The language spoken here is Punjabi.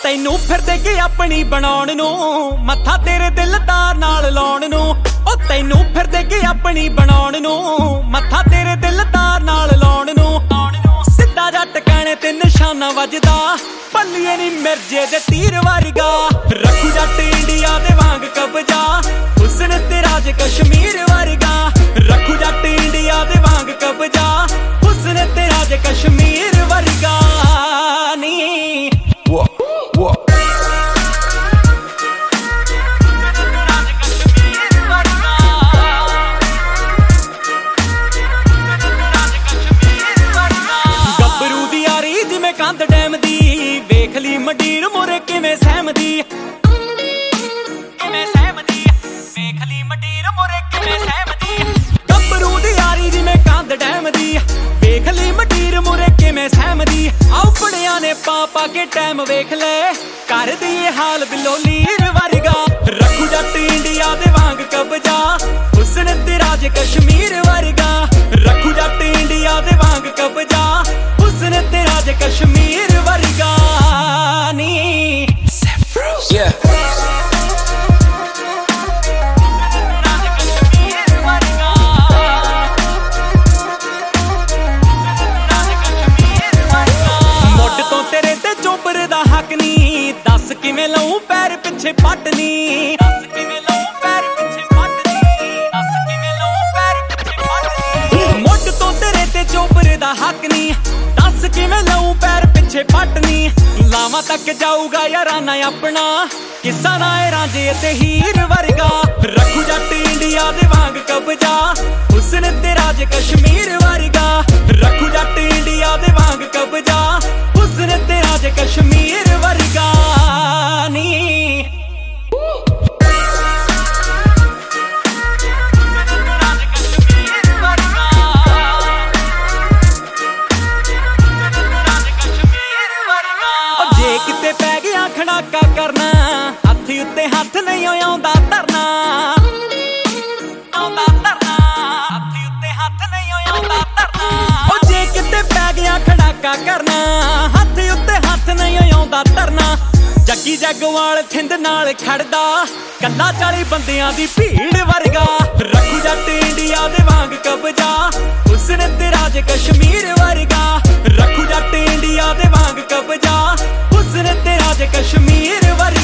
ਤੈਨੂੰ ਫਿਰਦੇ ਕਿ ਆਪਣੀ ਬਣਾਉਣ ਨੂੰ, ਮੱਥਾ ਤੇਰੇ ਦਿਲਦਾਰ ਨਾਲ ਲਾਉਣ ਨੂੰ। ਉਹ ਤੈਨੂੰ ਫਿਰਦੇ ਕਿ ਆਪਣੀ ਬਣਾਉਣ ਨੂੰ, ਮੱਥਾ ਤੇਰੇ ਦਿਲਦਾਰ ਨਾਲ ਲਾਉਣ ਨੂੰ। ਸਿੱਧਾ ਜੱਟ ਕਹਿਣੇ ਤੇ ਨਿਸ਼ਾਨਾ ਵੱਜਦਾ, ਪੱਲੀਏ ਨੀ ਮਿਰਜੇ ਦੇ ਤੀਰ ਵਰਗਾ। ਰੱਖੂ ਜੱਟ ਇੰਡੀਆ ਦੇ ਵਾਂਗ ਕਬਜ਼ਾ, ਹੁਸਨ ਤੇਰਾ ਜੇ ਕਸ਼ਮੀਰ ਵਰਗਾ। ਰੱਖੂ ਜੱਟ ਇੰਡੀਆ ਦੇ ਵਾਂਗ ਕਬਜ਼ਾ, ਹੁਸਨ ਤੇਰਾ ਜੇ ਕਸ਼ਮੀਰ ਵਰਗਾ ਨੀ। ਗੱਭਰੂ ਦੀ ਯਾਰੀ ਜਿਵੇਂ ਕੰਧ ਡੈਮ ਦੀ, ਵੇਖ ਲਈ ਮੰਡੀਰ ਮੁਰੇ ਕਿਵੇਂ ਸਹਿਮਦੀ, ਕਿਵੇਂ ਸਹਿਮਦੀ। ਵੇਖ ਲਈ ਮੰਡੀਰ ਮੁਰੇ ਕਿਵੇਂ ਸਹਿਮਦੀ। ਗੱਭਰੂ ਦੀ ਯਾਰੀ ਜਿਵੇਂ ਕੰਧ ਡੈਮ ਦੀ, ਵੇਖ ਲਈ ਮੰਡੀਰ ਮੁਰੇ ਕਿਵੇਂ ਸਹਿਮਦੀ। ਆਓ ਬੜਿਆਂ ਨੇ ਪਾ ਪਾ ਕੇ ਟਾਈਮ ਵੇਖ ਲੈ, ਕਰਦੀ ਏ ਹਾਲ ਬਿੱਲੋ ਲੀਰ ਵਰਗਾ। ਰੱਖੂ ਜੱਟ ਇੰਡੀਆ ਦੇ ਵਾਂਗ ਕਬਜ਼ਾ, ਹੁਸਨ ਤੇਰਾ ਜੇ ਕਸ਼ਮੀਰ ਵਰਗਾ। ਰੱਖੂ ਜੱਟ ਇੰਡੀਆ ਦੇ ਵਾਂਗ ਕਬਜ਼ਾ, ਹੁਸਨ ਤੇਰਾ ਜੇ ਕਸ਼ਮੀਰ ਵਰਗਾ ਨੀ। ਮੁੱਢ ਤੋਂ ਤੇਰੇ ਤੇ ਚੋਬਰ ਦਾ ਹੱਕ ਨੀ, ਦੱਸ ਕਿਵੇਂ ਲਊ ਪੈਰ ਪਿੱਛੇ ਪੱਟਨੀ। ਦੱਸ ਕਿਵੇਂ ਲਊ ਪੈਰ ਪਿੱਛੇ ਪੱਟਨੀ। ਦੱਸ ਕਿਵੇਂ ਲਊ ਪੈਰ ਪਿੱਛੇ ਪੱਟਨੀ। ਮੁੱਢ ਤੋਂ ਤੇਰੇ ਤੇ ਚੋਬਰ ਦਾ ਹੱਕ ਨੀ, ਦੱਸ ਕਿਵੇਂ ਲਊ ਪੈਰ ਪਿੱਛੇ ਪੱਟਨੀ। ਲਾਵਾਂ ਤੱਕ ਜਾਊਗਾ ਯਾਰਾਨਾ ਆਪਣਾ, ਕਿੱਸਾ ਨਾ ਏ ਰਾਂਝੇ ਤੇ ਹੀਰ ਵਰਗਾ। ਰੱਖੂ ਜੱਟ ਇੰਡੀਆ ਦੇ ਵਾਂਗ ਕਬਜ਼ਾ, ਹੁਸਨ ਤੇਰਾ ਜੇ ਕਸ਼ਮੀਰ ਵਰਗਾ। ਰੱਖੂ ਜੱਟ ਇੰਡੀਆ ਦੇ ਵਾਂਗ ਕਬਜ਼ਾ, ਹੁਸਨ ਤੇਰਾ ਜੇ ਕਸ਼ਮੀਰ ਵਰਗਾ ਨੀ। ਜੇ ਕਿਤੇ ਪੈ ਗਿਆ ਖੜਾਕਾ ਕਰਨਾ, ਹੱਥ ਉੱਤੇ ਹੱਥ ਨਹੀਂ ਆਉਂਦਾ ਧਰਨਾ। ਆਉਂਦਾ ਧਰਨਾ, ਹੱਥ ਉੱਤੇ ਹੱਥ ਨਹੀਂ ਆਉਂਦਾ ਧਰਨਾ। ਉਹ ਜੇ ਕਿਤੇ ਪੈ ਗਿਆ ਖੜਾਕਾ ਕਰਨਾ, ਹੱਥ ਉੱਤੇ ਹੱਥ ਨਹੀਂ ਆਉਂਦਾ ਧਰਨਾ। ਜੱਗੀ ਜੱਗਵਾਲ ਥਿੰਦ ਨਾਲ ਖੜਦਾ, ਕੱਲਾ 40 ਬੰਦਿਆਂ ਦੀ ਭੀੜ ਵਰਗਾ। ਰੱਖੂ ਜੱਟ ਇੰਡੀਆ ਦੇ ਵਾਂਗ ਕਬਜ਼ਾ, ਹੁਸਨ ਤੇਰਾ ਜੇ ਕਸ਼ਮੀਰ ਵਰਗਾ। ਰੱਖੂ ਜੱਟ ਇੰਡੀਆ ਦੇ ਵਾਂਗ ਕਬਜ਼ਾ, ਹੁਸਨ ਤੇਰਾ ਜੇ ਕਸ਼ਮੀਰ ਵਰਗਾ।